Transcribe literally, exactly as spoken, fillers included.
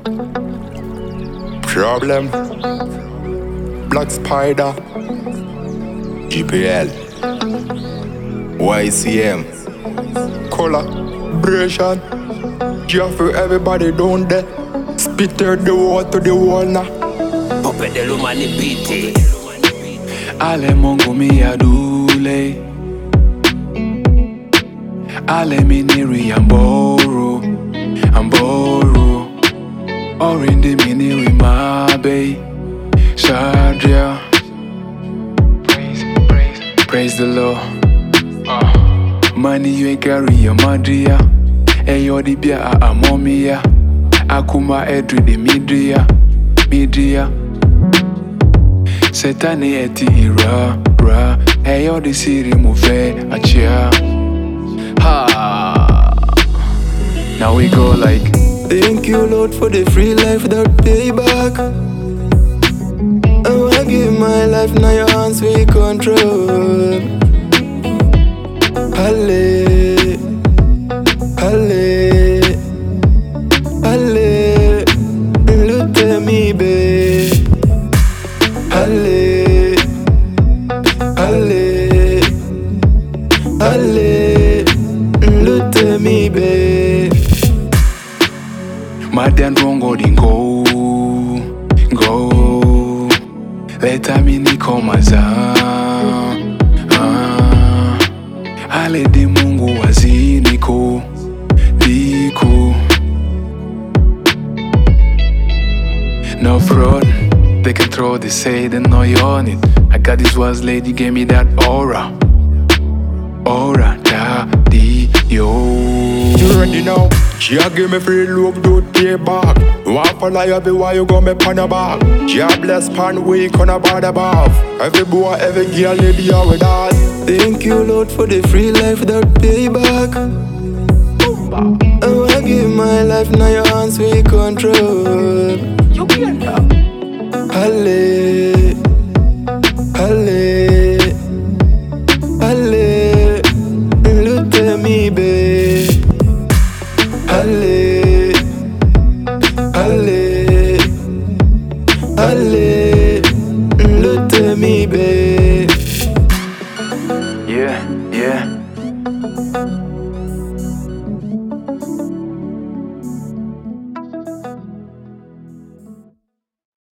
Problem. Black Spider. G P L. Y C M. Collaboration. Just for everybody down there. Spitter the wall to the wall now. Puppet de l'umanité. Ale Mungu miyadule, ale miniri amboro, amboro. Orindi miniri mabe, Shadria. Praise, praise, praise the Lord. Uh. Money you ain't carry your madria. Eyo di bia a amomia. Akuma edri di midria, midria. Setani eti ira, ra. Eyo di siri move achia. Ha. Now we go like. Thank you, Lord, for the free life without payback. I wanna give my life now your hands we control. Halle, halle, halle, look at me, babe. Halle, halle, halle, look at me, babe. Madian rongo din go, go. Leta mini komaza. Ah, ale di Mungu waziniko, diko. No fraud, they can throw, they say they know you on it. I got this was lady gave me that aura, aura, da, di, yo. You ready now? She a give me free look, don't pay back. You want for lie, every why you got me pan a back. She a bless pan week on a bad above. Every boy, every girl, they be out with that. Thank you, Lord, for the free life without payback. I wanna give my life now your hands we control. You can help. Halle, halle, halle, look at me, babe. Halle.